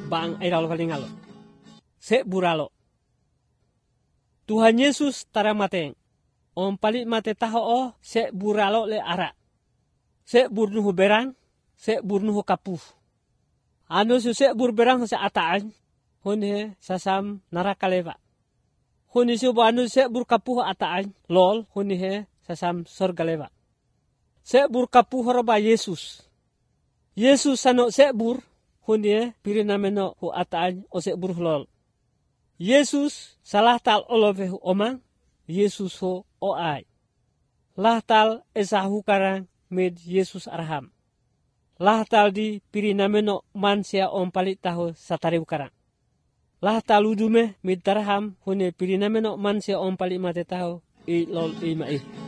baang airal kalingalo. Se buralo. Tuhan Yesus tara mateng. Om palit mate taho o se buralo le ara. Se burnuhu berang, se burnuhu kapuh. Ano su se burberang sa ataan, hunhe sasam narakaleva. Huni su anu se burkapuh ataan, lol hunhe sasam sorgaleva. Se burkapuh roba Yesus. Yesus sano se bur, hunhe pirinameno hu ataan o se bur lol. Yesus salah tal olove hu omang, Yesus ho o ay. Lahtal esahu karang med Yesus arham. Lahtal di pirinameno mansia om palit tahu satariu karang. Lahtal udume med tarham hune pirinameno mansia om palit mate tahu i lol i mai.